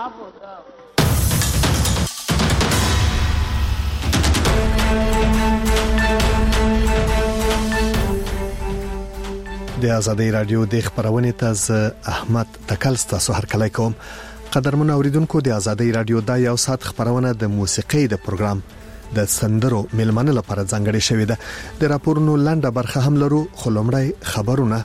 د آزادۍ رادیو د خبرونه تاز احمد تکلستا سو هر کله کوم قدرمن اوریدونکو د آزادۍ رادیو د یو ساعت خبرونه د موسیقي د پروګرام د سندرو ملمنه لپاره ځانګړې شوې ده د راپورونو لنډه برخه هم لرو خلمړی خبرونه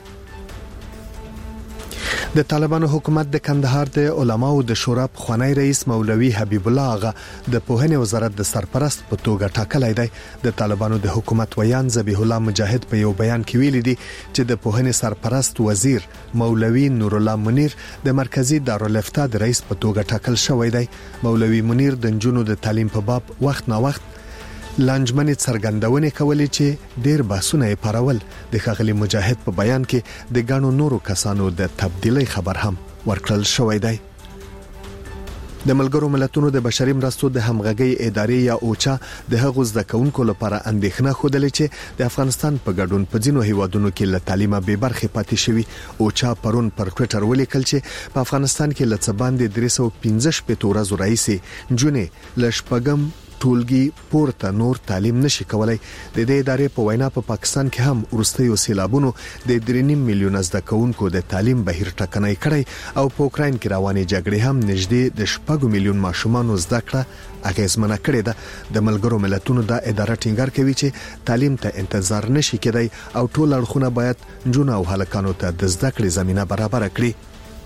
د طالبانو حکومت د کندهار د علماو د شورا خوانی رئیس مولوی حبیب الله آغا د پوهنې وزارت د سرپرست په توګه ټاکلی دی د طالبانو د حکومت ویان ذبیح الله مجاهد په یو بیان کې ویلي دي چې د پوهنې سرپرست وزیر مولوی نور الله منیر د مرکزی دارالفتاء د رئیس په توګه ټاکل شوی دی مولوی منیر د جنونو د تعلیم په باب وخت نا وخت لانجمنې څرګندونه کولې چې ډېر بحثونه یې پارول د ښاغلي مجاهد په بیان کې د ګڼو نورو کسانو د تبدیلی خبر هم ورکړل شوی دی د ملګرو ملتونو د بشري مرستو د همغږي ادارې یا اوچا د هغو زده کوونکو لپاره اندېښنه خوده چې د افغانستان په ګډون په ځینو هیوادونو کې له تعلیمه به برخه پاتې شوی اوچا پرون پر ټوئیټر ولیکل چې په افغانستان کې لڅ باندې 315 ورځې راځي جونې لشپګم ټولګي پورته نور تعلیم نشي کولای د دې ادارې په وینا په پاکستان کې هم ورستیو سیلابونو د 3.5 میلیون زده کوونکو د تعلیم بهیر ټکنۍ کړی او په اوکرين کې روانې جګړې هم نږدې د 6 میلیون ماشومان زده کړه اغیزمنه کړې ده د ملګرو ملتونو د ادارې ټینګار کوي چې تعلیم ته انتظار نشي کېدای او ټول اړخونه باید جون او هلکانو ته د زده کړې زمينه برابر کړي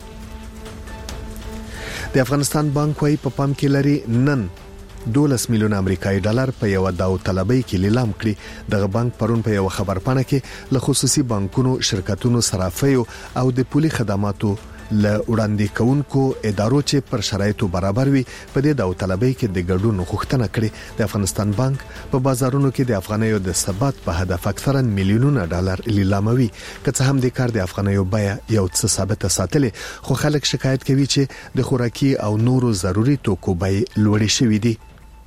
د افغانستان بانک وايي په پام کې لري نن 12 میلیون امریکایي ډالر په یو داوطلبۍ کې لیلام کړی دغه بانک پرون په یو خبرپاڼه کې له خصوصي بانکونو شرکتونو صرافیو او د پولي خدماتو له وړاندې کوونکو ادارو چې پر شرایطو برابر وي په دې داوطلبۍ کې د ګډون غوښتنه کړې د افغانستان بانک په بازارونو کې د افغانیو د ثبات په هدف اکثرا میلیونونه ډالر لیلاموي که هم د کار د افغانیو بیه یو څه ثابت ساتلې خو خلک شکایت کوي چې د خوراکي او نورو ضروري توکو بیه لوړې شوې دي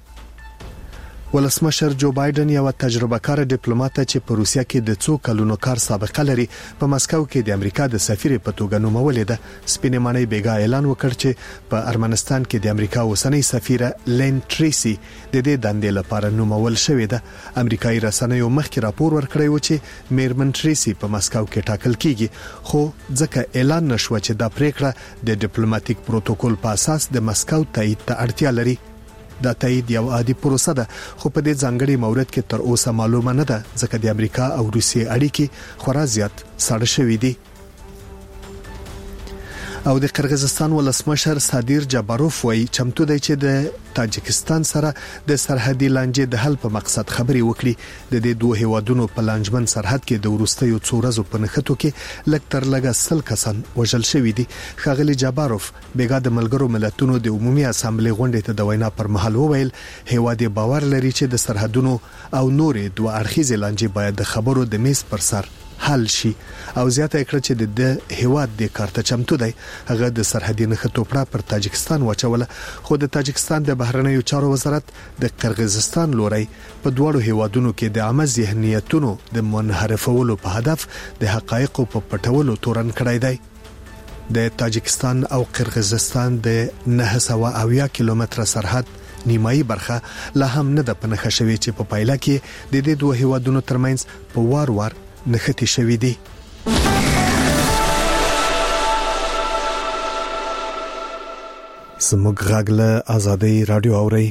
ولسمشر جو بایدن یو تجربه کار ډیپلوماټ چې په روسیا کې د څو کلونو کار سابقه لري په مسکو کې د امریکا د سفیر په توګه نومولې ده سپینې معنی بیګا اعلان وکړ چې په ارمنستان کې د امریکا اوسنۍ سفیره لین ټریسی د دې دندې لپاره نومول شوې ده امریکایي رسنیو مخکې راپور ورکړی و چې میرمن ټریسی په مسکو کې ټاکل کیږي خو ځکه اعلان نشو چې دا پریکړه د ډیپلوماټیک پروتوکول په اساس د مسکو تایید ته اړتیا لري دا تایید یو عادي پروسه ده خو په دې ځانګړي مورد کې تر اوسه معلومه نه ده ځکه د امریکا او روسیې اړیکې خورا زیات ساړه شوې دي او د قرغیزستان ولسمشر صادر جاباروف وایي چمتو دی چې د تاجکستان سره د سرحدي لانجې د حل په مقصد خبري وکړي د دې دوه هیوادونو په لانجمن سرحد کې د ورستیو څو ورځې په نښتو کې لکتر لګا سل کسان وژل شوی دي ښاغلي جاباروف بیګا د ملګرو ملتونو د عمومي اسامبلې غونډې ته د وینا پر مهال وویل هیواد باور لري چې د سرحدونو او نورې دوه اړخیزې لانجې باید د خبرو د میز پر سر حل شي او زیاته کړ چې د هیواد د کارته چمتو دی هغه د سرحدي نښتو پر تاجکستان واچوله خو د تاجکستان د بهرنیو چارو وزارت د قرغیزستان لوري په دوړو هیوادونو کې د عامه ذهنیتونو د منحرفولو په هدف د حقایقو په پټولو تورن کړی دی د تاجکستان او قرغیزستان د 980 کیلومتره سرحد نیمایي برخه لا هم نه د پنځه شوي چې په پایله کې د دې دوه هیوادونو ترمنځ په وار وار نختی شوی دی زموږ غږ له آزادۍ رادیو اوري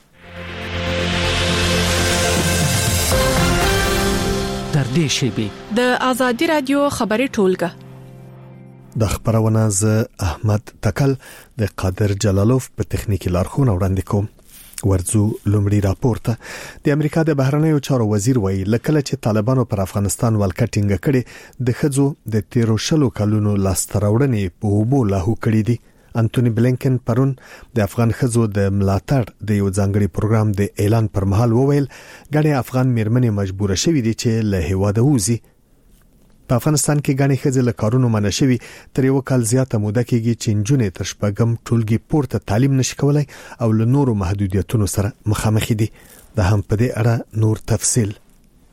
در دې شیبي د آزادۍ رادیو خبري ټولګه د خبرونه ز احمد تکل د قادر جلالوف په تخنیکی لارښوونه وړاندې کوم ورځو لومړی راپورته د امریکا د بهرنیو چارو وزیر وایي لکه چې طالبانو پر افغانستان ولکټینګ کړي د خځو د 13 کلونو لاستراوړنې په وبو لاهو کړي دي انټونی بلینکن پرون د افغان خځو د ملاتړ د یو ځانګړي پروګرام د اعلان پر مهال وویل غړي افغان میرمنې مجبور شوي دي چې له هیواده وځي په افغانستان کې غني خځې له کارونو منع شوي تر یو کال زیاته موده کېږي چې نجونې تر شپږم ټولګي پورته تعلیم نشي کولای او له نورو محدودیتونو سره مخامخ دي د هم په دې اړه نور تفصیل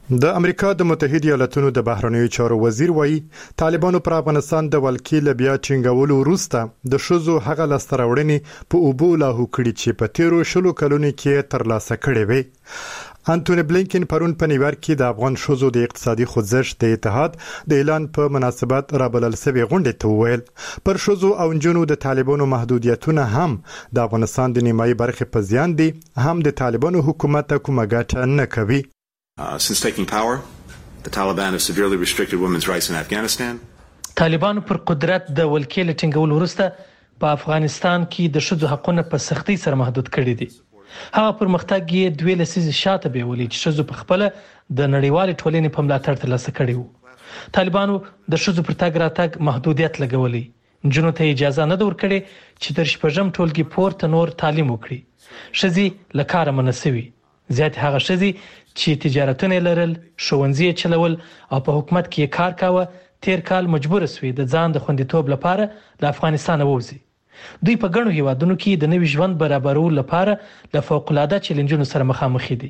د امریکا د متحده ایالاتونو د بهرنیو چارو وزیر وایي طالبانو پر افغانستان د ولکې له بیا ټینګولو وروسته د شوزو هغه لاستراوړنې په اوبو لاهو کړي چې په تیرو شلو کلونو کې ترلاسه کړي وي. انټونی بلینکن پرون په نیویارک کې د افغان شوزو د اقتصادي خوځښت د اتحاد د اعلان په مناسبت رابلل شوی غونډه ته وویل پر شوزو او نجونو د طالبانو محدودیتونه هم د افغانستان د نیمایي برخې په زیان دي، هم د طالبانو حکومت کومه ګټه نه کوي. Since taking power, the Taliban have severely restricted women's rights in Afghanistan. طالبانو پر قدرت د ولکې له ټینګولو وروسته په افغانستان کې د ښځو حقونه په سختۍ سره محدود کړي دي. هغه پرمختګ یې 2 لسیزې شاته بیولې چې ښځو په خپل د نړیوال ټولنې په ملاتړ ترلاسه کړي وو. طالبانو د ښځو پر تګ راتګ محدودیت لګولې، نجونو ته اجازه نه ورکړي چې تر 6 ټولګي پورته نور تعلیم وکړي. ښځې له کاره منع شوي، زیات هغه ښځې چې تجارتونه لرل، ښوونځي چلول او په حکومت کې کار کاوه تیر کال مجبور شوي د ځان د خوندیتوب لپاره له افغانستان ووځي. دوی په ګڼو هیوادونو کې د نوي ژوند برابرولو لپاره له فوق‌العاده چیلنجونو سره مخامخ دي.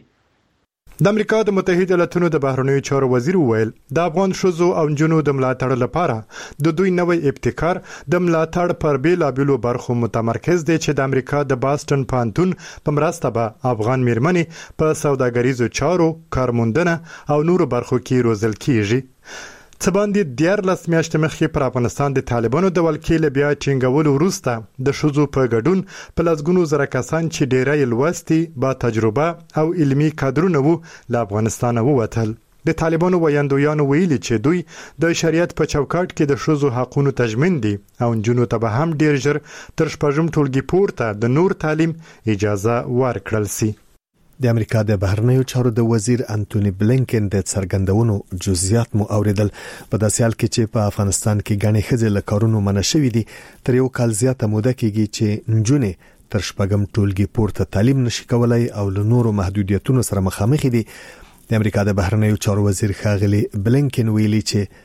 د امریکا د متحده ایالاتونو د بهرنیو چارو وزیر وویل د افغان ښځو او نجونو د ملاتړ لپاره د دوی نوې ابتکار د ملاتړ پر بیلابیلو برخو متمرکز دی چې د امریکا د باستون پانتون په مرسته به افغان میرمنې په سوداګریزو چارو، کارموندنه او نورو برخو کې روزل کیږي. څه باندې 14 میاشتې مخکې پر افغانستان د طالبانو د ولکې له بیا ټینګولو وروسته د ښځو په ګډون په لسګونو زره کسان چې ډېری لوستي، با تجربه او علمي کادرونه وو له افغانستان ووتل. د طالبانو ویاندویانو ویلي چې دوی د شریعت په چوکاټ کې د ښځو حقوقو تضمین دي او نجونو ته به هم ډېر ژر تر 6 ټولګي پورته د نور تعلیم اجازه ورکړل شي. د امریکا د بهرنیو چارو د وزیر انټونی بلینکن د څرګندونو جزئیات مو اوریدل. په داسې حال کې چې په افغانستان کې غني ښځې له کارونو منع شوې دي، تر یو کال زیاته موده کېږي چې نجونې تر 6 ټولګي پورته تعلیم نشي کولای او له نورو محدودیتونو سره مخامخ دي. د امریکا د بهرنیو چارو وزیر ښاغلي بلینکن ویلي چې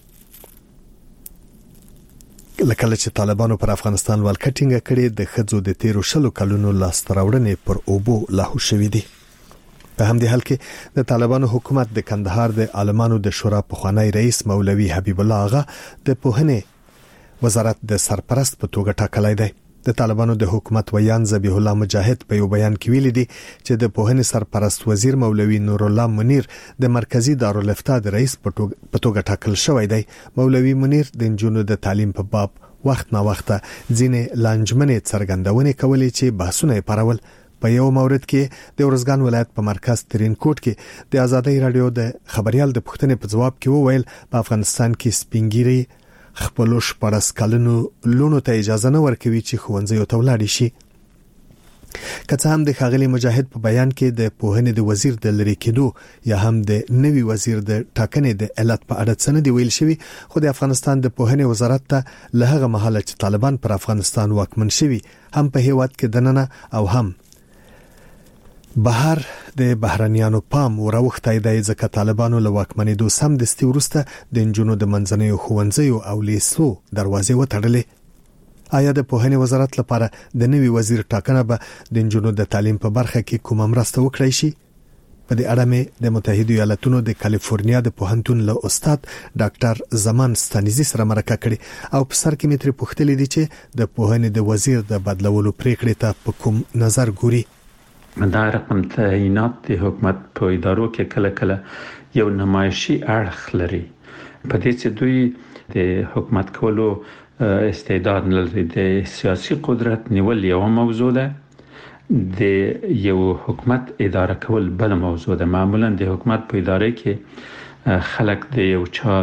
لکه چې طالبانو پر افغانستان ولکټینګ کړي د ښځو د 13 کلونو لاستراوړنې پر اوبو لاهو شوې دي. په همدې حال کې د طالبانو حکومت د کندهار د عالمانو د شورا پخوانی رئیس مولوي حبیب الله آغا د پوهنې وزارت د سرپرست په توګه ټاکلی دی. د طالبانو د حکومت ویان ذبیح الله مجاهد په یو بیان کې ویلي دي چې د پوهنې سرپرست وزیر مولوي نور الله منیر د مرکزی دارالفتاء د رئیس په توګه ټاکل شوی دی. مولوي منیر د نجونو د تعلیم په باب وخت نا وخت ځینې لانجمنې څرګندونې کولې چې بحثونه یې پارول. په یو مورد کې د ورزګان ولایت په مرکز ترینکوټ کې د آزادۍ رادیو د خبريال د پوښتنې په جواب کې وویل په افغانستان کې سپینګيري خپل 14 کلونو لونو ته اجازه نه ورکوي چې ښوونځي ته ولاړ شي. کڅ هم د ښاغلي مجاهد په بیان کې د پوهنې د وزیر د لری کېدو یا هم د نوي وزیر د ټاکنې د علت په اړه څه نه دی ویل شوی، خو د افغانستان د پوهنې وزارت ته له هغه مهاله چې طالبان پر افغانستان واکمن شوي هم په هیواد کې دننه او هم بهر د بهرنیانو پام وروختای دی ځکه طالبانو له واکمنېدو سم دستي ورسته د نجونو د منځنیو ښوونځیو او لیسو دروازې وتړلې. آیا د پوهنې وزارت لپاره د نوي وزیر ټاکنه به د نجونو د تعلیم په برخه کې کومه مرسته وکړي شي؟ په دې اړه مې د متحده ایالاتونو د کالیفورنیا د پوهنتون له استاد ډاکټر زمان ستانیزي سره مرکه کړې او په سر کې مې تر پوښتلې دي چې د پوهنې د وزیر د بدلولو پریکړې ته په کوم نظر ګوري. دا رقم تعینات د حکومت په ادارو کې کله کله یو نمایشي اړخ لري، په دې چې دوی د حکومت کولو استعداد لري. د سیاسي قدرت نیول یو موضوع ده، د یو حکومت اداره کول بل موضوع ده. معمولا د حکومت په اداره کې خلک د یو چا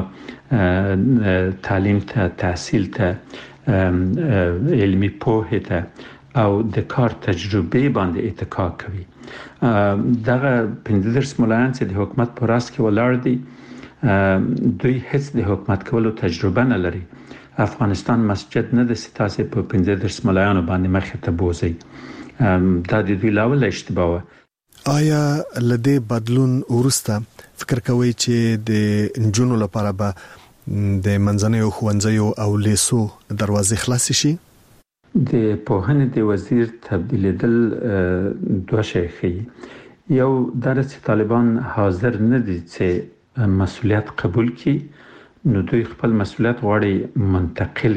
تعلیم ته، تحصیل ته، علمي پوهه ته او د کار تجربه باندې اتکا کوي. دغه 15 مولایان چې د حکومت په راس کې ولاړ دي، دوی هیڅ د حکومت کولو تجربه نه لري. افغانستان مسجد نه د ستاسو په 15 مولایانو باندې مخه ته بوزي. دا د دوی لاول اشتباه. آیا لدې بدلون ورسته فکر کوي چې د نجونو لپاره به د منځنیو ښوونځیو او لیسو دروازې خلاص شي؟ د پوهنې د وزیر تبدیلیدل دوه شی ښیي. یو درس طالبان حاضر نه دي چې مسؤلیت قبول کړي، نو دوی خپل مسؤلیت غواړي منتقل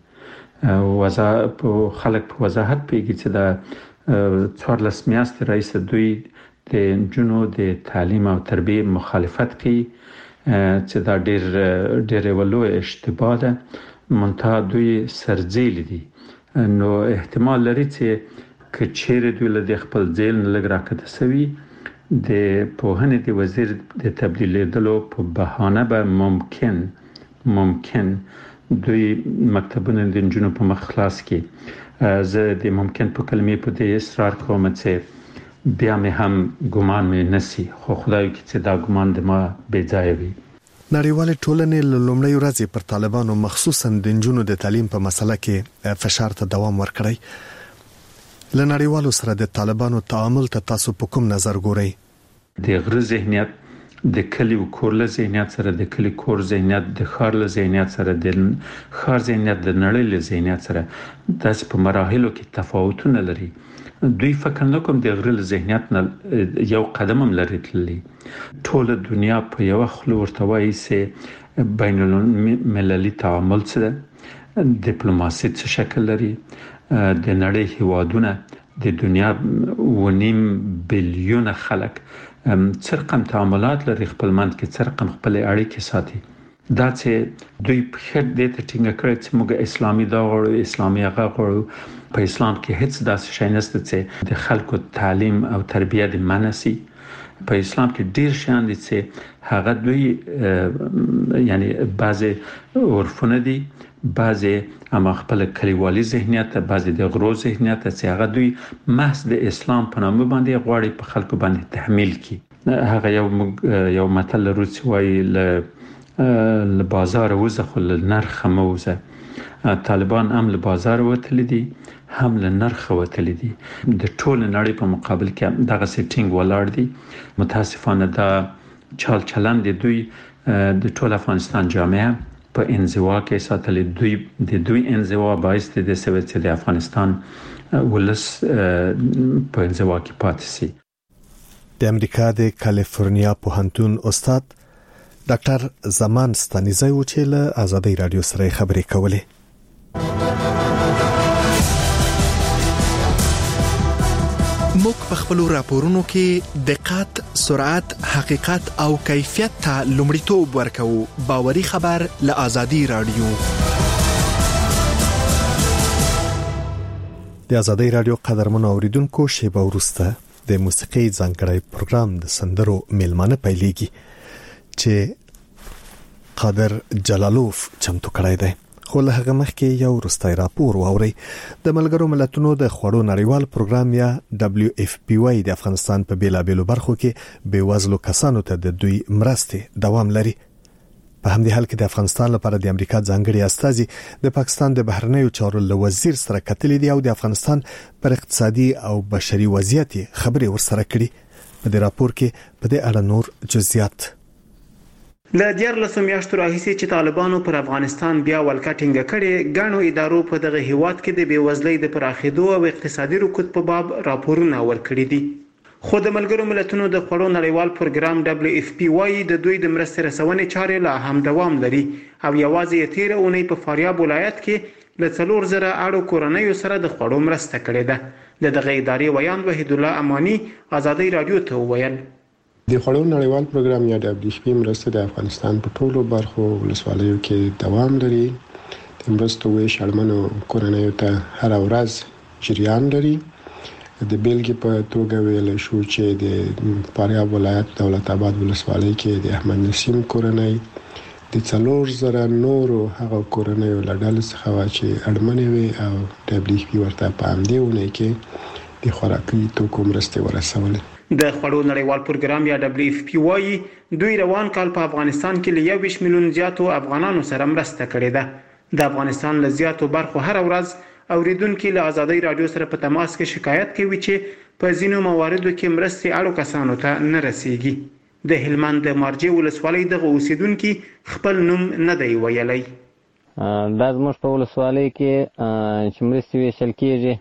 کړي. خلک په وضاحت پیږي چې دا 14 میاشتې رئیس دوی د جنو د تعلیم او تربیه مخالفت کوي، چې دا ډېر ولو اشتباه ده. منتها دوی سرزیل دي، نو احتمال لري چې کچېره دوی له خپل ځیل نه لګ راکته سوي د پوهنې د وزیر د تبدیلېدلو په بهانه به ممکن دوی مکتبونه د جنو په مخ خلاص کړي. زه د ممکن په کلمې په دې اصرار کوم چې بیا مې هم ګمان مې نسی، خو خدای کې چې دا ګمان د ما بې ځای وي. نړیوال ټولنې له لومړۍ ورځې پر طالبانو مخصوصا د نجونو د تعلیم په مسله کې فشار ته دوام ورکړی. له نړیوالو سره د طالبانو تعامل ته تاسو په کوم نظر ګورئ؟ د غره ذهنیت د کلی او کور له ذهنیت سره، د کلی کور ذهنیت د ښار له ذهنیت سره، د ښار ذهنیت د نړۍ له ذهنیت سره داس په مراحلو کې تفاوتونه لري. دوی فکر نه کوم د غره له ذهنیت نه یو قدم هم لري تللی. ټول دنیا په یو خلو ورته وایي چې بین المللي تعامل څه ده، ډیپلوماسي څه شکل لري، د نړۍ هیوادونه د دنیا 1.5 بلیون خلک څه رقم تعاملات لري خپل منځ کې، څه رقم خپل اړیکې ساتي. دا چې دوی په خیر دې ته ټینګه کړی چې موږ اسلامي دا غواړو، اسلامي هغه غواړو. په اسلام کې هیڅ داسې شی نشته چې د خلکو تعلیم او تربیه د منسي. په اسلام کې ډیر شیان دي چې هغه دوی یعنی بعضی عرفونه دي، بعضی اما خپل کلیوالي ذهنیت، بعضی د غرو ذهنیت چې هغه دوی محض د اسلام په نامه باندې غواړي په خلکو باندې تحمیل کړي. هغه یو متل لري چې وایي له بازار وزه خو له نرخ موزه. طالبان هم له بازار وتلی دي، هم له نرخ وتلی دي. د ټول نړۍ په مقابل کې دغه سټینګ ولاړ دي. متاسفانه دا چال چلند دوی د ټول افغانستان جامعه په انزوا کې ساتلې. د دوی انزوا باعث د سوي چې د افغانستان ولس په انزوا کې پاتې شي. د امریکا د کالیفورنیا پوهنتون استاد ډاکټر زمان ستانیزی و چې له آزادۍ رادیو سره خبرې کولې. موږ په خپل راپورونو کې دقت، سرعت، حقیقت او کیفیت ته لومړیتوب ورکوو. باوري خبر له آزادۍ رادیو. د آزادۍ رادیو قدرمن اوریدونکو، شیبه وروسته د موسیقي ځانګړی پروګرام د سندرو میلمانه پیلېږي چې قادر جلالوف چمتو کړی دی. خو له هغه مخکې یو وروستی راپور واورئ. د ملګرو ملتونو د خوړو نړیوال پروګرام یا WFP د افغانستان په بیلابېلو برخو کې بېوزلو کسانو ته د دوی مرستې دوام لري. په همدې حال کې د افغانستان لپاره د امریکا ځانګړي استازي د پاکستان د بهرنیو چارو له وزیر سره کتلې دي او د افغانستان پر اقتصادي او بشري وضعیت خبرې ورسره کړي. په دې راپور کې په دې اړه نور جزئیات. له 14 میاشتو راهیسې چې طالبانو پر افغانستان بیا ولکه ټینګه کړې، ګڼو ادارو په دغه هیواد کې د بیوزلۍ د پراخېدو او اقتصادي رکود په باب راپورونه ورکړي دي. خو د ملګرو ملتونو د خوړو نړیوال پروګرام WFP وايي د دوی د مرستې رسونې چارې لا هم دوام لري او یوازې تیر اونۍ په فاریاب ولایت کې له 4000 اړو کورنیو سره د خوړو مرسته کړې ده. د دغه ادارې ویاند وحید الله امانی آزادۍ رادیو ته وویل د خوړو نړیوال پروګرام یا WFP مرسته د افغانستان په ټولو برخو ولسوالیو کې دوام لري. د مرستو ویش اړمنو کورنیو ته هر ورځ جریان لري. د بیلګې په توګه ویل شو چې د فاریاب ولایت دولت آباد ولسوالۍ کې د احمد نسیم کورنۍ د 4000 نورو هغه کورنیو له ډلې څخه و چې اړمنې وي او WFP ورته په همدې ونې کې د خوراکي توکو مرستې ورسولې. د خوړو نړیوال پروګرام یا WFP وايي دوی روان کال په افغانستان کې له 21 میلیون زیاتو افغانانو سره مرسته کړې ده. د افغانستان له زیاتو برخو هر ورځ اوریدونکو له آزادۍ رادیو سره په تماس کې شکایت کوي چې په ځینو مواردو کې مرستې اړو کسانو ته نه رسیږي. د هلمند د مارجې ولسوالۍ دغه اوسیدونکو خپل نوم نه دی ویلی. دا زموږ په ولسوالۍ کې چې مرستې ویشل کېږي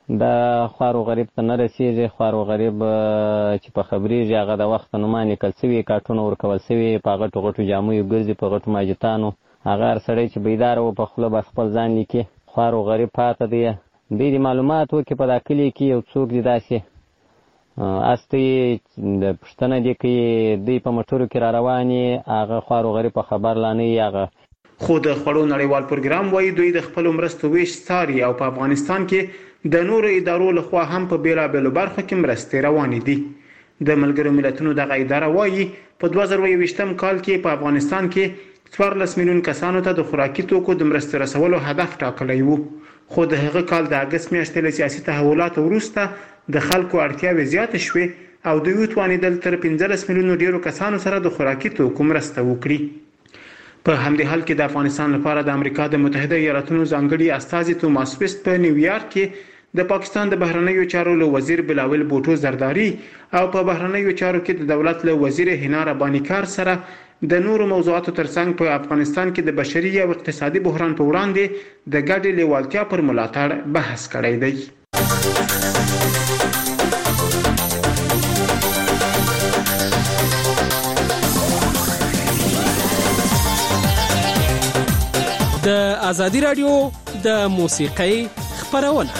دا خوارو غریب ته نه رسیږي. خوارو غریب چې په خبرېږي هغه د وخت نومان لیکل سوي، کارټونه ورکول سوي، په غټو غټو جامو ګرځي، په غټو ماجتانو. هغه هر سړی چې بیداره و په خوله بس خپل ځان لیکي. خوارو غریب پاته دی. دوی د معلومات وکړي په دا کلي کې یو څوک دی داسې استي د پښتنه دی کوي دوی په موټرو کې را رواني، هغه خوارو غریب په خبر لا نه هغه. خو د خوړو نړیوال پروګرام وایي دوی د خپل مرستو ویش څاري او په افغانستان کې د نورو ادارو لخوا هم په بیلابیلو برخو کې مرستې روانې دي. د ملګرو ملتونو دغه اداره وایي په 2021 کال کې په افغانستان کې 14 میلیون کسانو ته د خوراکي توکو د مرستې رسولو هدف ټاکلی و. خو د هغه کال د اگست میاشتې له سیاسي تحولاتو وروسته د خلکو اړتیاوې زیاتې شوې او دوی توانیدل تر 15 میلیونو ډیرو کسانو سره د خوراکي توکو مرسته وکړي. په همدې حال کې د افغانستان لپاره د امریکا د متحده ایالاتونو ځانګړي استازي توماس ویست په نیویارک کې د پاکستان د بهرنیو چارو له وزیر بلاول بوټو زرداری او په بهرنیو چارو کې د دولت له وزیر حنا رباني کار سره د نورو موضوعاتو ترڅنګ په افغانستان کې د بشري او اقتصادي بحران په وړاندې د ګډې لیوالتیا پر ملاتړ بحث کړی دی. د ازادي رادیو د موسیقۍ خبرونه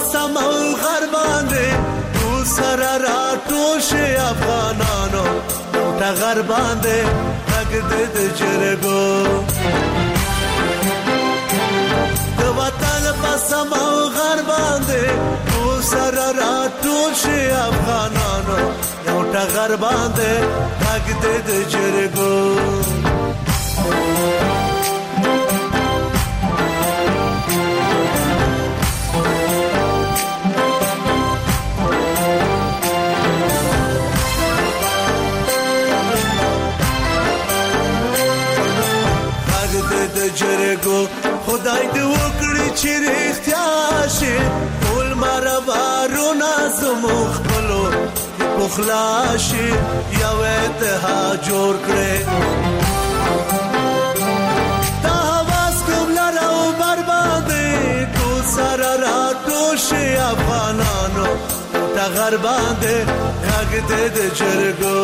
سمو غر باندې تو سره راټول شي افغانانو ټوټه غر باندې غږ د جرګو د وطن په سمو غر باندې تو سره راټول شي افغانانو ټوټه غر باندې غږ د جرګو جرګو خدای دې وکړي چې رښتیا شي ټول مربارونه زموږ خپلو پخلا شي یو اتحاد جوړ کړي دا आवाज کوم لرو بربادي تو سره راټول شي افغانانو ته غر باندې غږ دې د جرګو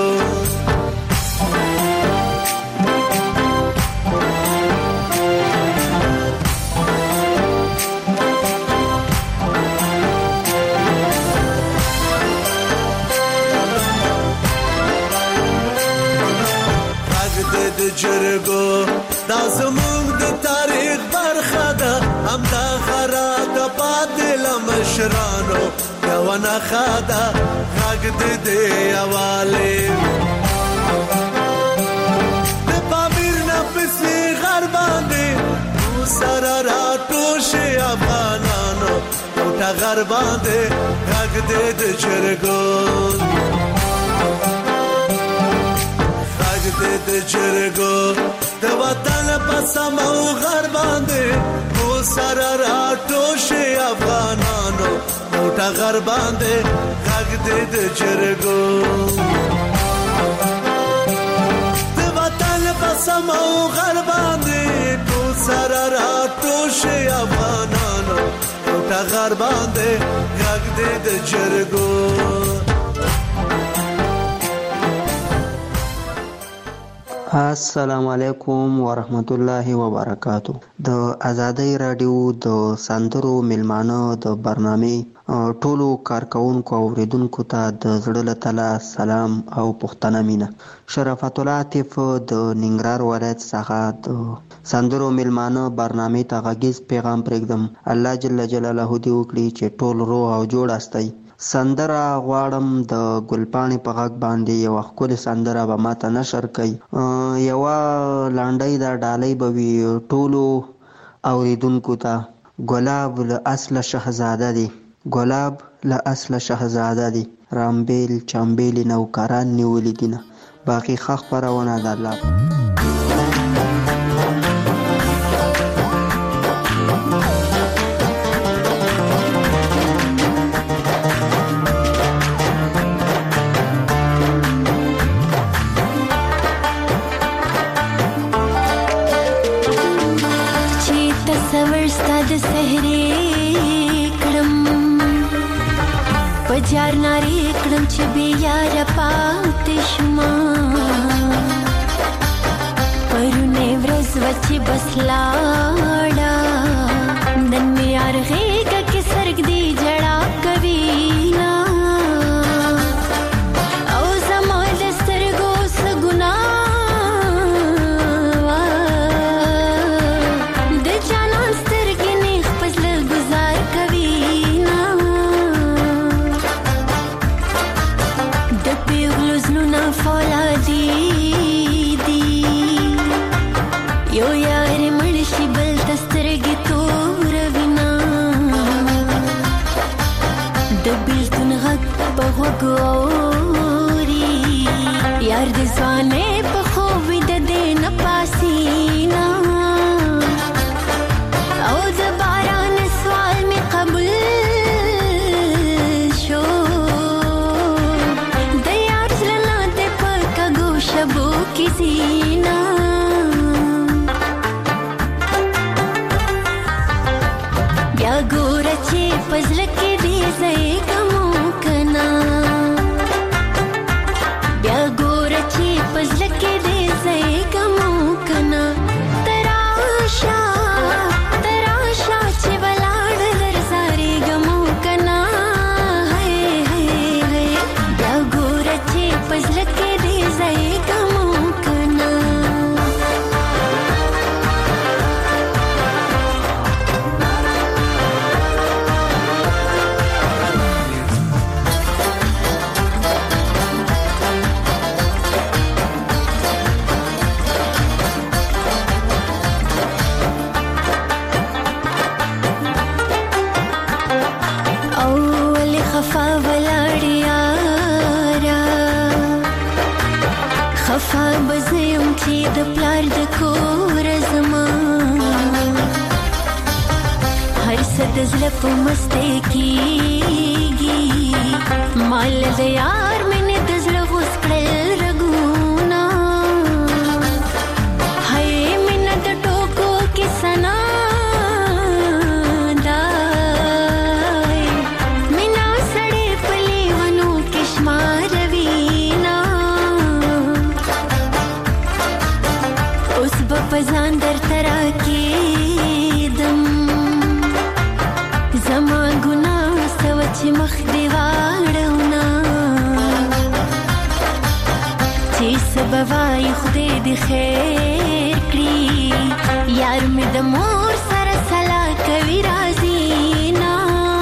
جرګو دا زموږ د تاریخ برخه ده هم دا خرا د پاتې لمشرانو یو نه خاده غږ دې اواله د پامیر نه پسې غر باندې تو سره راټول شي افغانانو ټوټه غر باندې غږ دې جرګو د جرګو د وطن په سمو غر باندې تو سره راټول شي افغانانو ټوټه غر باندې غږ دې د جرګو د وطن په سمو غر باندې تو سره راټول شي افغانانو ټوټه غر باندې غږ دې د جرګو السلام علیکم ورحمت الله وبرکاتو د آزادۍ رادیو د سندرو ملمانه د برنامه ټولو کارکونکو او اوریدونکو ته د زړه له تله سلام او پښتنه مینه شرافت الله عاطف د ننګرهار ولایت څخه د سندرو ملمانه برنامه ته غږیز پیغام پرېږدم الله جل جلاله دې وکړي چې ټول روغ او جوړ استئ سندره غواړم د ګلپاڼې په غږ باندې یو ښکلې سندره به ماته نشر کړي یوه لنډۍ دا ډالۍ به وي ټولو اوریدونکو ته ګلاب له اصله شهزاده دی ګلاب له اصله شهزاده دی رامبیل چامبیل نوکران نیولي دینه باقي ښه خپرونه د الله پجار ناری کړم چې بیا را پاتې شما پرونه ورځ وچې بس لاړه نن مې ارغېږه کې سرګ دی جړا کوي نا او زما د سترګو څه ګناه د جانان سترګې نیغ په زړه ګزار کوي فولادي دي یو یار مړ شي بل دسترګې تور وینا د بیلتون غږ په غوږ اوري یار د ځوانۍ په خوب د دې نه پاسینا او د باران سوال مې قبول شبو کی زینا بیا ګور چې پزل کې دې زې کمو کنا بیا ګور چې پزل بزم چې د پلار د کور زما هر څه د زړه په مسته کېږي مال د یار مینې د زړه غوس کړل رګونه هی مینه د ټوکو کې سنا دای مینه سړې په لیونو کې شماروینا اوس به په ځان درته راکېدم زما ګناه څه وه چې مخ دې واړونه چې څه به وایي خدای دې خیر کړي یار مې د مور سره سلا کوي راځي نه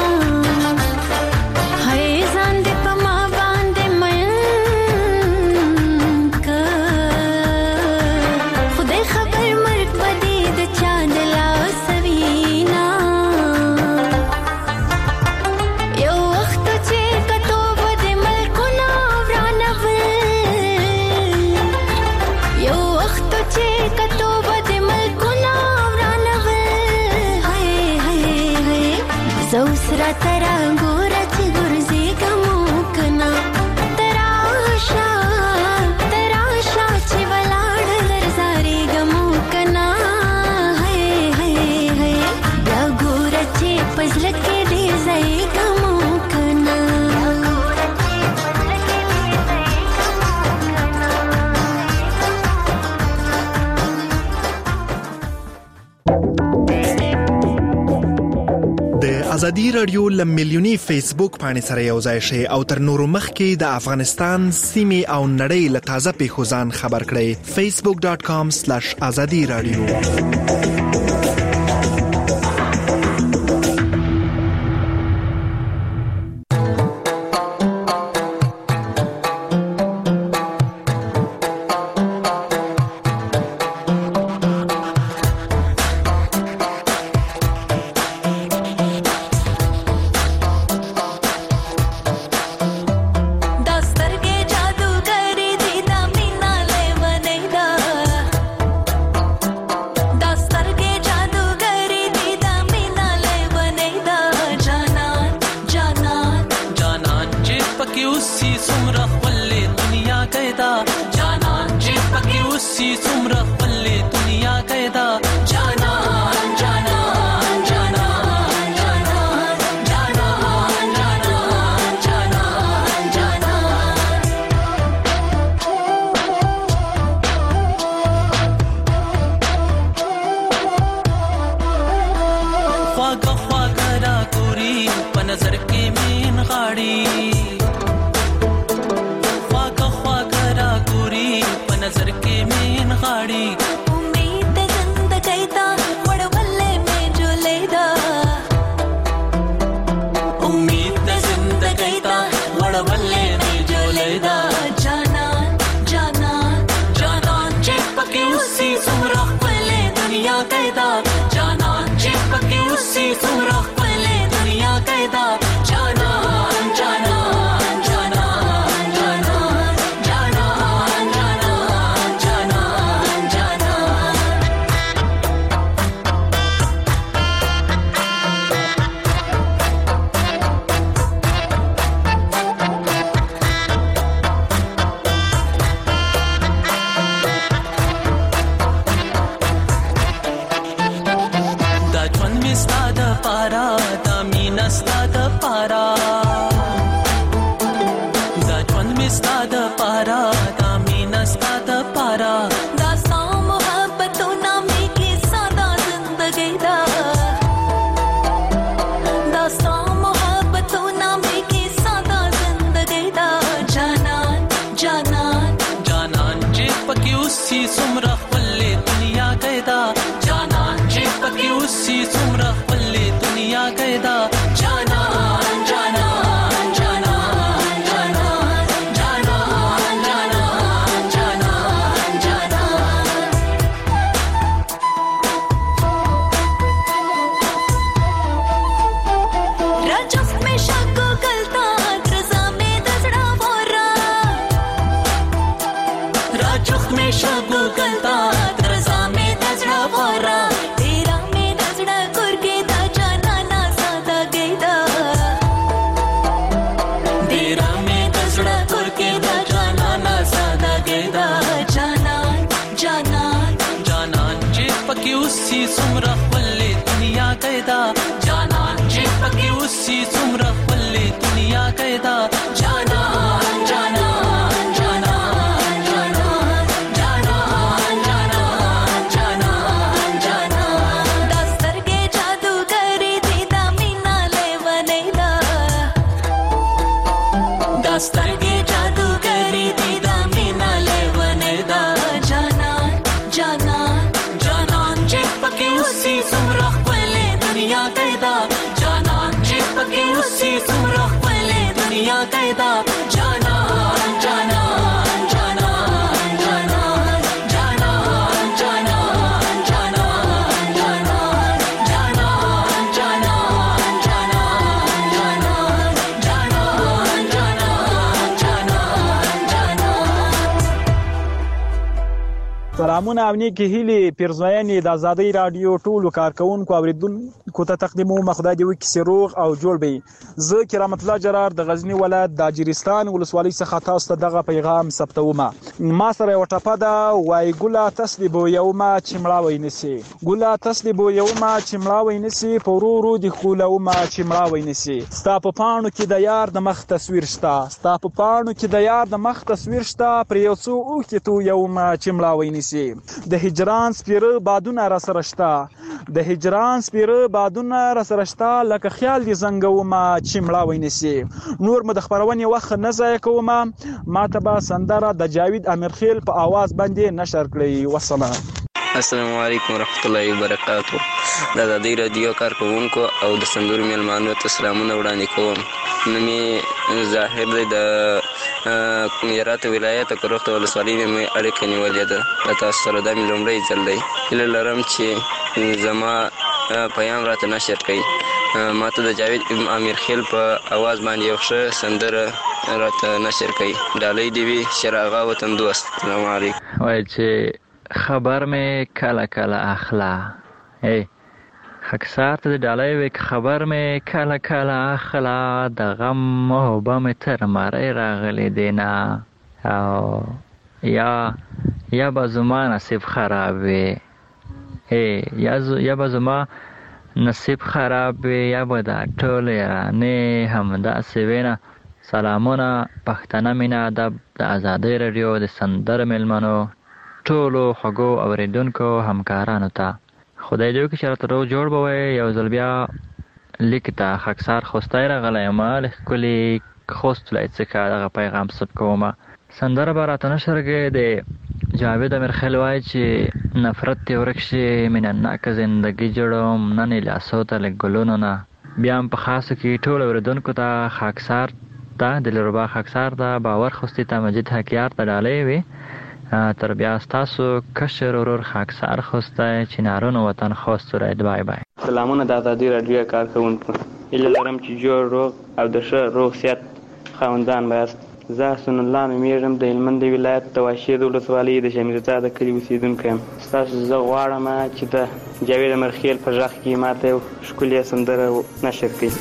هی ځان دې په ما باندې مین که خدای خبر مرګ به دې د چا د لاسه وي نه یو وخت چې کتو به د ملکونه ورانول یو وخت چې کتو به د ملکونه ورانول هی هی هی زه اوس راته راګوره چې ګرځېږم که نه ته راشه چې ولاړه درزارېږم که نه هی هی هی بیا ګوره چې په زړه کې دې ځایږم که نه د ازادي رادیو لمیلیونی فیسبوک باندې سره یو ځای شي او تر نورو مخکې د افغانستان سیمې او نړۍ له تازه پیښو ځان خبر کړئ facebook.com/azadi radio Chukh में शगु गलता रजा में दजड़ा वारा तेरा में दजड़ा कुरके दा जाना ना सादा गेदा तेरा में दजड़ा कुरके दा जाना ना सादा गेदा जाना जाना जाना जे पकी उसी सुमरा पल्ले दुनिया कैदा जाना जे पकी उसी सुमरा पल्ले दुनिया कैदा जाना जाना जाना जाना जाना जाना जाना जाना दस्तर के जादू करी दीदा मीना ले वनेदा दस्तर के जादू करी दीदा मीना ले वनेदा जाना जाना जाना जे पके उसी सुमरा पल्ले दुनिया कैदा जाना जे पके उसी सुमरा पल्ले दुनिया कैदा जाना जाना जाना जाना जाना जाना जाना जाना जाना जाना जाना जाना जाना जाना जाना سلامونه او نیکی هیلې پیرزوینې د آزادۍ رادیو ټولو کارکونکو اوریدونکو ته تقدیموم. خدای دې وکړي چې روغ او جوړ وي. زه کرامت الله جرار د غزنی ولایت د اجرستان ولسوالۍ څخه تاسو ته دغه پیغام ثبتوم. ما سره یو ټپه ده وای ګله تسلیبو یوما چې مړاوی نسی ګله تسلیبو یوما چې مړاوی نسی پورورو د خولوما چې مړاوی نسی ستا په پاڼو کې د یار د مخ تصویر شته ستا په پاڼو کې د یار د مخ تصویر شته پر یو څو اوښکې تو یوما چې مړاوی نسی د هجران سپیره بادونه را سره شته د هجران سپیره بادونه را سره شته لکه خیال دي زنګومه چې مړاوی نسی. نور مو د خبرونې وخت نه ضایع کومه. ما ته به سندره د جاوید امیرخیل په आवाज باندې نشر کړئ. والسلام. السلام علیکم ورحمت الله وبرکاتہ. د آزادۍ رادیو کارکونکو او د سندرو میلمانو ته سلامونه وړاندې کوم. نومې ظاهر دی د هرات ولایت کروخته ولسوالۍ مې اړیکه نیولې ده. تاسو سره دا مې لومړی ځل دی. هیله لرم چې زما پیام راته نشر کړئ. ما ته د جاوید امیرخیل په आवाज باندې یو ښه سندره راته نشر کړئ. ډالۍ دې وي شراغه وطن دوست. السلام علیکم. وای چې خبر مې کله کله اخلا خکسار ته د ډالۍ وې خبر مې کله کله اخلا د غم او بم تر مړی راغلی دینا او یا به زما نصیب خراب وي یا به زما نصیب خراب وي یا به دا ټول یارانې همداسې وینه. سلامونه پښتنه مینه ادب د آزادۍ رادیو د سندرو میلمنو ټولو خوږو اوریدونکو همکارانو ته خدای دې وکړي چې راته روغ جوړ به وئ. یو ځل بیا لیک ته خاکسار خوستی راغلی یم له ښکلي خوست ولایت څخه دغه پیغام ثبت کوم. سندره به راته نشر کړې د جاوید امیرخیل وایي چې نفرت دې ورک شي مینهناکه زندګي جوړوم نن یې لاسو ته له ګلونو نه. بیا هم په خاصو کې ټولو اوریدونکو ته خاکسار ته دلربا خاکسار ته باور خوستي ته مجید حکیار ته ډالۍ وي. تر بیا ستاسو کشر ورور خاکسار خوستی چنارونو وطن خوست ورید. بای بای. سلامونه د آزادۍ رادیو کارکونکو. هیله لرم چې جوړ روغ او د ښه روغ صحت خاوندان بایاست. زه حسن الله نومیږم د هلمند ولایت د واشیر ولسوالۍ د شمیرزا د کلي اوسېدونکی یم. ستاسو زه غواړم چې د جاوید امیرخیل په غږ کې ماته یو ښکلې سندره نشر کړئ.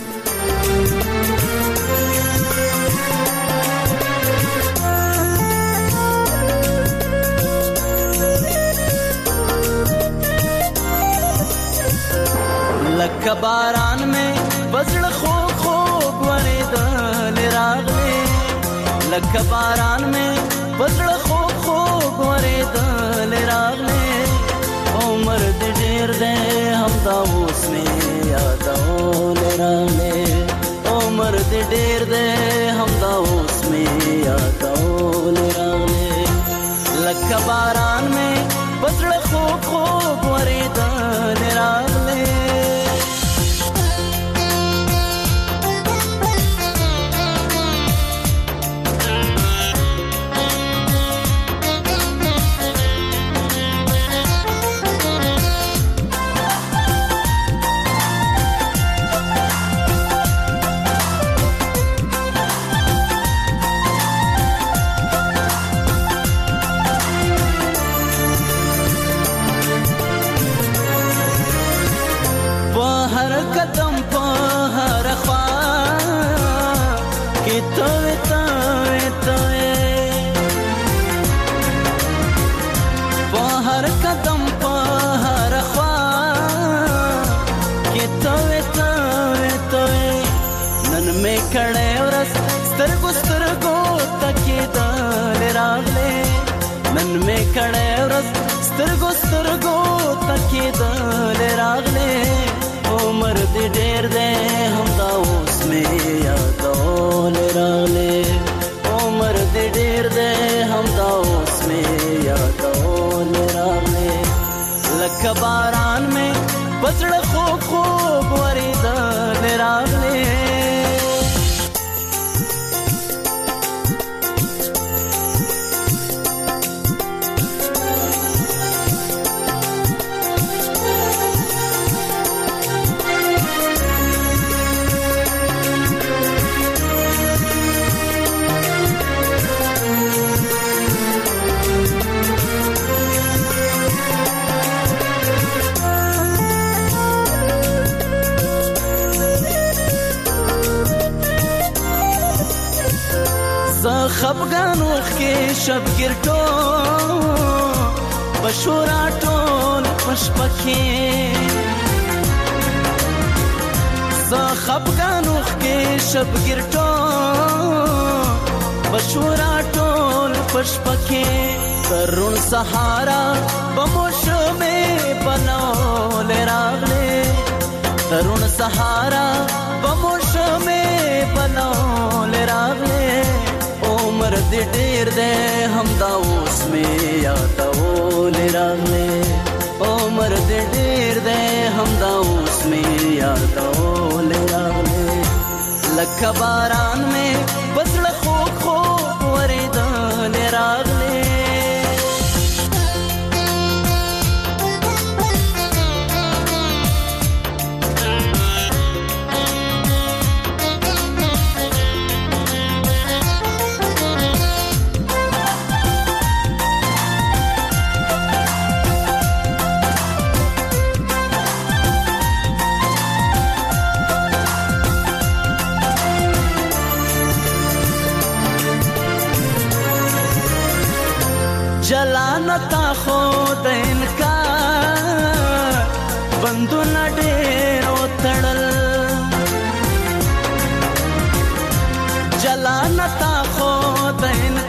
لکه باران مې بزړه خوږ خوږ ورېدل راغلی لکه باران مې بزړه خوږ خوږ ورېدل راغلی عمر دې ډېر دی همدا اوس مې یادول راغلی عمر دې ډېر دی همدا اوس مې یادول راغلی لکه باران مې بزړه خوږ خوږ ورېدل راغلی نن مې کړه ورځ سترګو سترګو تکیدل راغله عمر دې ډېر دې همدا اوس مې یادول راغله عمر دې ډېر دې همدا اوس مې یادول راغله لکه باران مې بزړه خو خو ورېدل راغله خفګان وخ کې شب ګرټو بشورا ټول پشپکې زه خفګان وخ کې شب ګرټو بشورا ټول پشپکې ترون سهارا بموشمه بنول راغله ترون سهارا بموشمه بنول راغله عمر دې ډېر دې همدا اوس مې یادول راغله عمر دې ډېر دې همدا اوس مې یادول راغله لکه باران مې بزړه خو خو ورېدل راغله جلانتا خود انکار بندونه ډېر وتړل جلانتا خود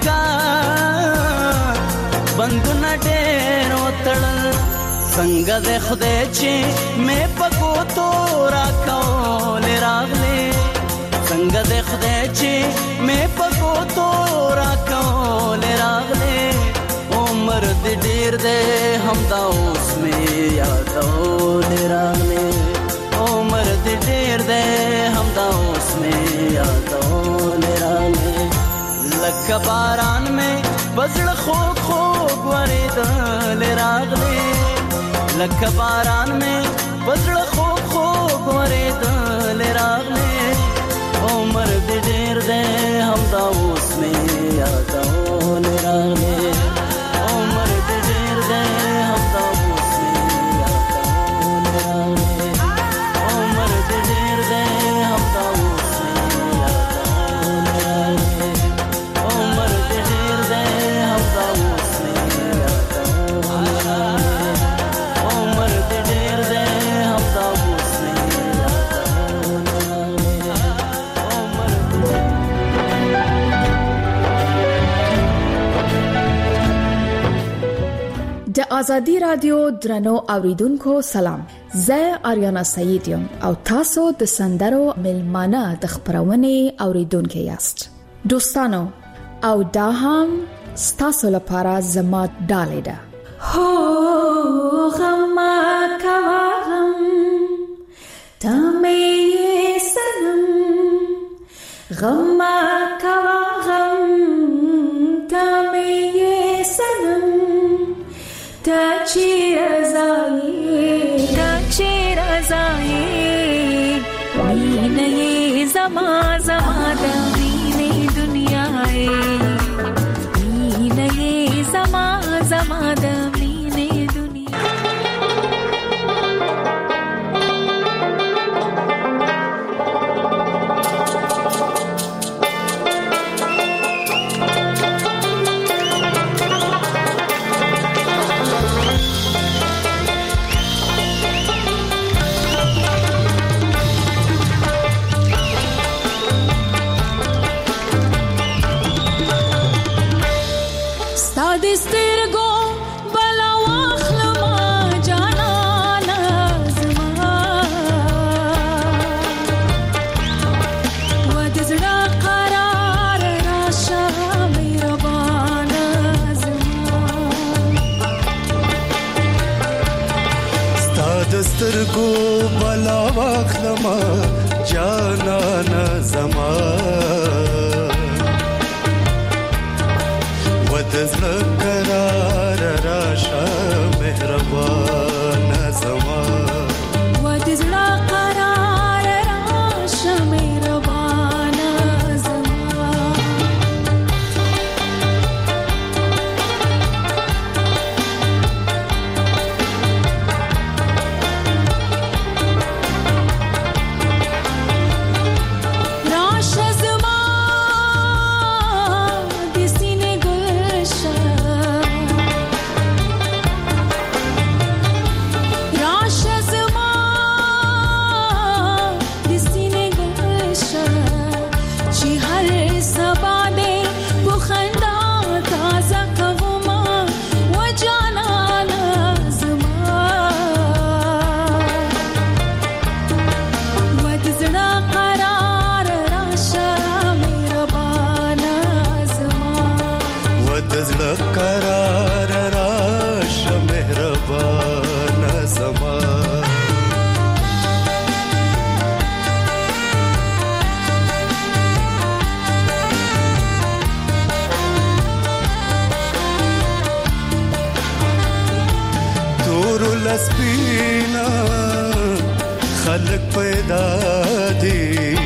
انکار بندونه ډېر وتړل څنګه د خدای چې مې پکو تو راکول راغله څنګه د خدای چې مې پکو تو راکول راغله عمر دې ډېر دې همدا اوس مې یادول راغله عمر دې ډېر دې همدا اوس مې یادول راغله لکه باران مې بزړه خو خو ورېدل راغله لکه باران مې بزړه خو خو ورېدل راغله عمر دې ډېر دې همدا اوس مې یادول راغله د ازادي رادیو درنو اوریدونکو سلام زه آریانا سعید یم او تاسو د سندرو ملمانه د خبرونه اوریدونکو یاست دوستانو او دا هم ستاسو لپاره زما ډالې ده هو غم کوم تمه سنم غم کوم تمه سنم تا چیر ازائی مینه زما زما د مینه دنیا مینه زما زما د مینه دنیا ستاد سترګو بلا واخلم جانان زما ود زړه قرار راشه مهربان زما ستاد سترګو بلا واخلم جانان زما ودزړه قرار راشه مهربان زما ودزړه قرار راشه مهربان زما راشه زما د سینې ګلشه راشه زما د سینې ګلشه چې هر سبا دې په خندا تازه کومه و جانانه زما و د زړه قرار راشه مهربانه زما ودزړه قرار راشه مهربان زما تور لسپینا خلق پیدا دي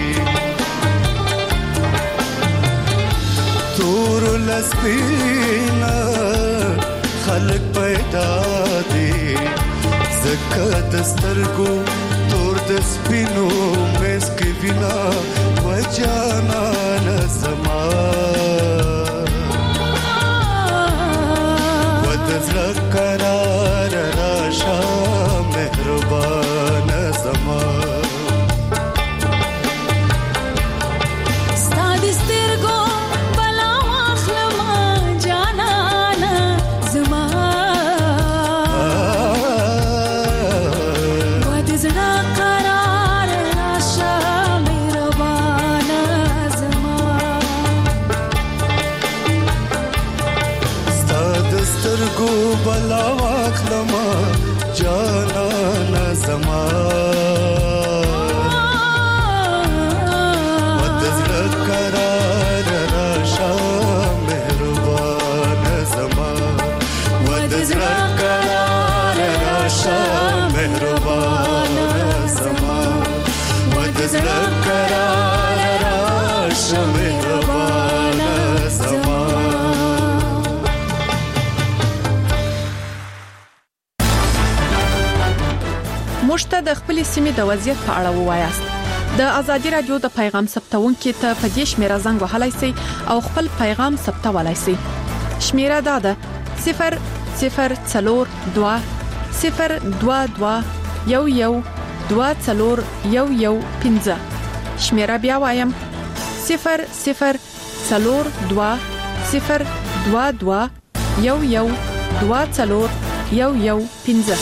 تور لسپینا خلق پیدا دي زکه دسترګو تور د سپینو مس کې وینا و جانان زما ودزړه قرار راشه مهربان زما ستاد سترګو بلا واخلم جانان زما ود زړه قرار راشه مهربان زما ستاد سترګو بلا واخلم جانان زما ودزړه قرار راشه مهربان زما ودزړه قرار راشه مهربان زما ودزړه قرار راشه مهربان زما موږ ته د خپل سیمې د وضعیت په اړه ووایاست. د ازادي رادیو د پیغام ثبتونکو ته په دې شمیره زنګ وهلای شئ او خپل پیغام ثبتولای شئ. شمیره دا ده 0042 022 112415. شمیره بیا وایم 0042 022 112415.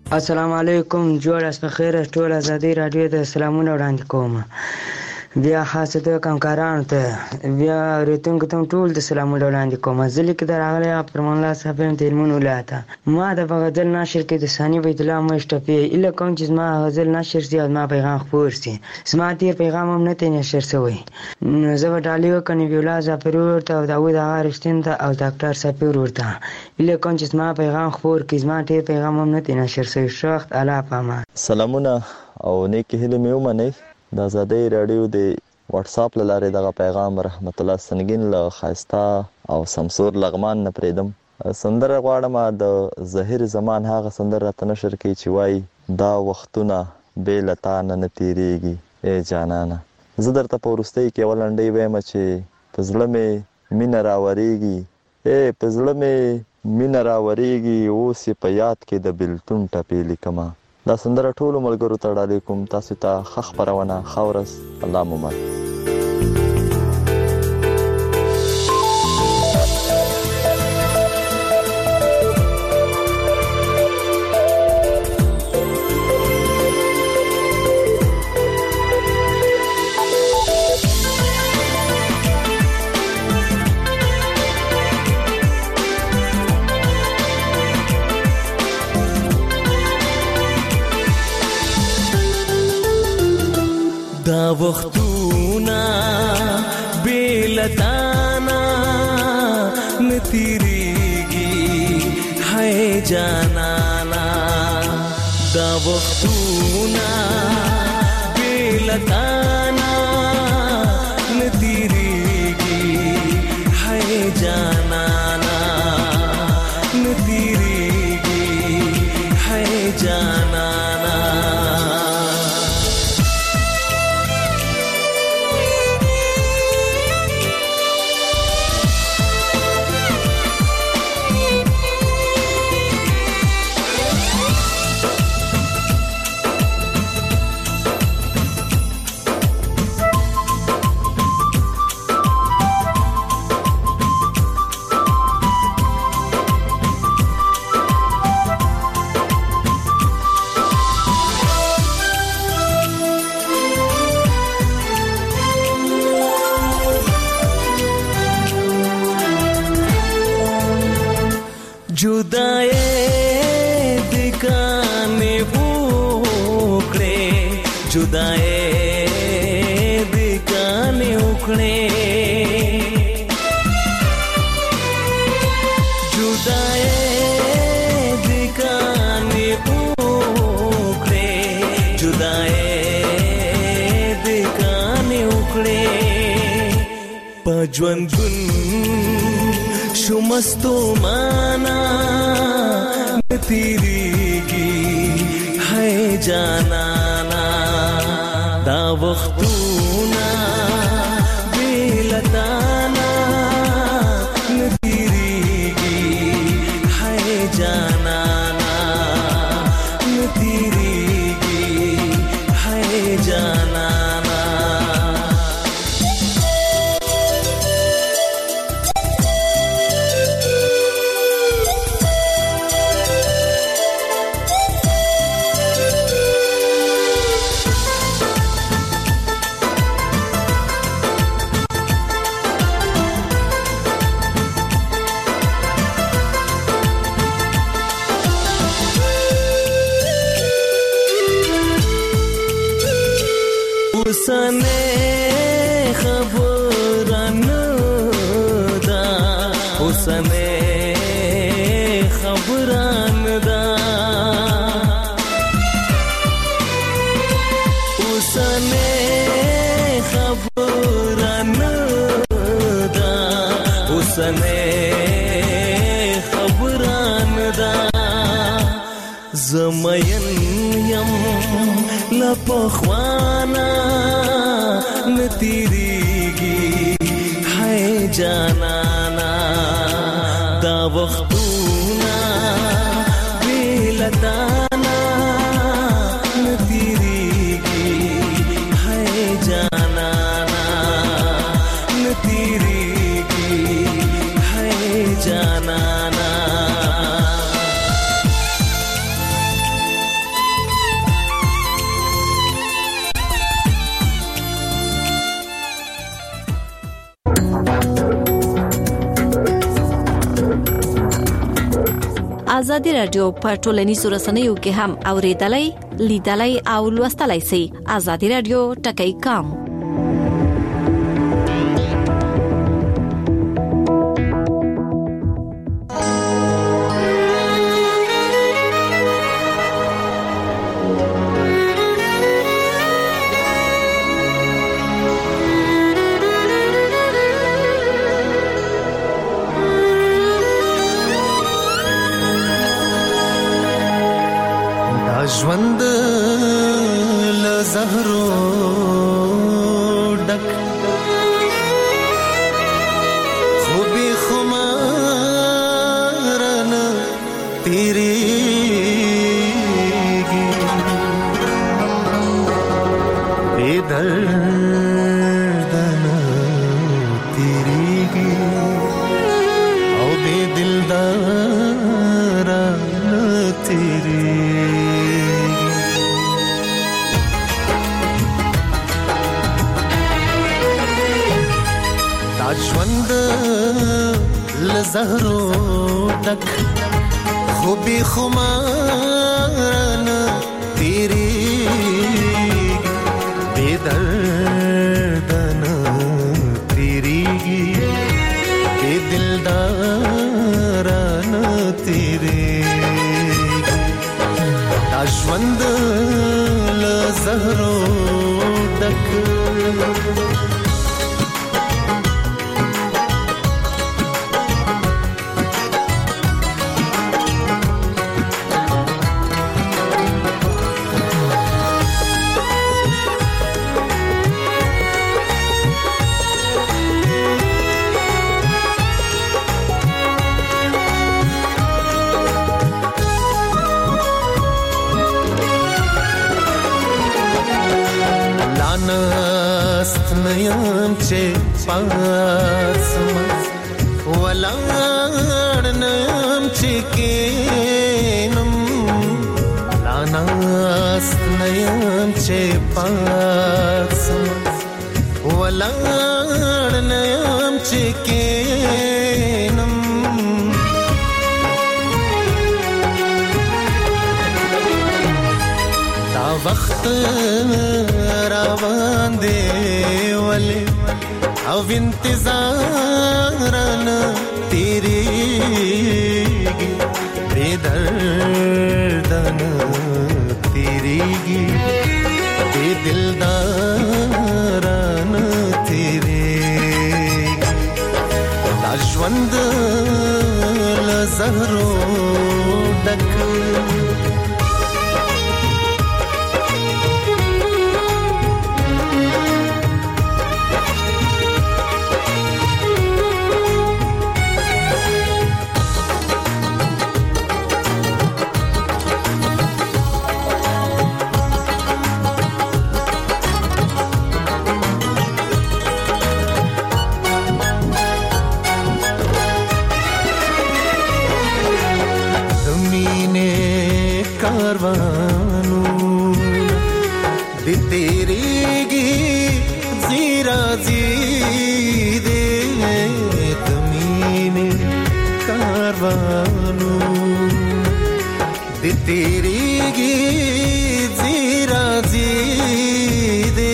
السلام علیکم جوړ اس په خیر ټول ازادي رادیو ته سلامونه وړاندې کوم بیا خاصه د کمکارانو ته بیا ریتونکو ته ټول د سلامونه وړاندې کوم ځلې کې دراغله پرمان الله صاحب هم تلمون ولاته ما د غزل نشر کې د ثاني بیت الله مشتفي الا کوم چې ما غزل نشر سي ما پیغام خبر سي سما تیر پیغام هم نه ته نشر سوی نو زه وډالیو کني ویلا زفر ورته او داوود غارشتین ته او ډاکټر سپیر ورته الا کوم چې ما پیغام خبر کې ما تیر پیغام هم نه ته نشر سوی شخت الا پاما سلامونه او نیک هله مې ومنئ د آزادۍ رادیو د واتس اپ لاره دغه پیغام رحمت الله سنگین له خاستا او سمسور لغمان نه پریدم سندره غواړم د ظاهر زمان هغه سندره تنشر کی چې وای دا وختونه به لتا نه تیریږي ای جانانه زه درته پورستۍ کې ولنډي وایم چې پزړه مې مين راوريږي ای پزړه مې مين راوريږي اوس په یاد کې د بلتون ټپې لیکما دا سندره ټول ملګرو ته ډالې کوم تاسو ته خبرونه خورس الله مومن دا وختونه بیلتانا نتیریږي هاي جانانا دا وختونه بیلتانا نتیریږي هاي جانانا نتیریږي هاي جانانا जुदाए दिखाने उखड़े जुदाए दिखाने उखड़े जुदाए दिखाने उखड़े जुदाए दिखाने उखड़े पजवंदुन शुमस्तो माना नतीरीगी है जानाना दा वख्तूना बेलताना नतीरीगी है जानाना नतीरीगी है जानाना उसने खबरन दा उसने खबरन दा उसने खबरन दा उसने खबरन दा जमयन यम लपखवाना नतीरीगी है जानाना दा वख्तूना बेलताना नतीरीगी है जानाना नतीरीगी है जानाना آزادي رادیو په ټولنیزو رسنیو کې هم اوریدلای، لیدلای او لوستلای شئ. آزادي رادیو ټکی کام. ژوند له زهرو ډک خو بې خماره نه تېرېږي بې درده نه تېرېږي او بې دلداره نه تېرېږي. ژوند له زهرو ډک خو بې خماره نه تېرېږي بې درده نه تېرېږي بې دلداره نه تېرېږي. دا ژوند له زهرو ډک ناست نیم چې پاسم ولاړ نیم چې کینم لا ناست نیم چې پاسم ولاړ نیم چې کینم دا وخت روان دی ولی او انتظارن تیریگی بے دردن تیریگی بے دلدارن تیریگی دا ژوند لزهرو ډک کاروانو دی تیریگی زیرا زیدے تمین کاروانو دی تیریگی زیرا زیدے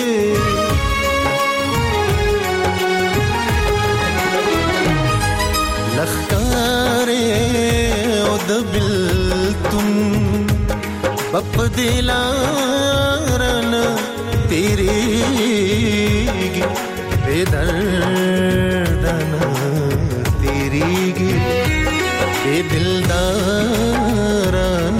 لخکارے او دبل بپ دلارن تیریگی بے دردن تیریگی بے دلدارن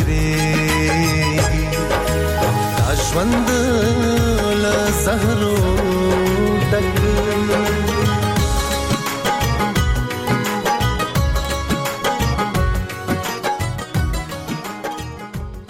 تیریگی دا ژوند لزهرو